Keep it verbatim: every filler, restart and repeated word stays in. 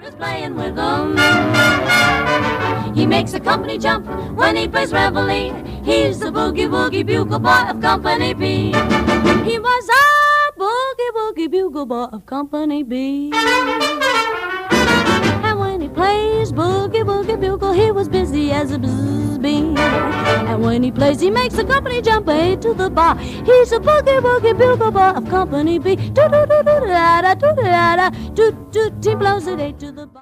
Is playing with them. He makes the company jump when he plays reveille. He's the boogie woogie bugle boy of Company B. He was a boogie woogie bugle boy of Company B. And when he plays boogie woogie bugle, he was busy as a bzz bee. And when he plays, he makes the company jump A to the bar. He's a boogie woogie bugle boy of Company B. Do do do do da da do da da do do. He blows it A to the bar.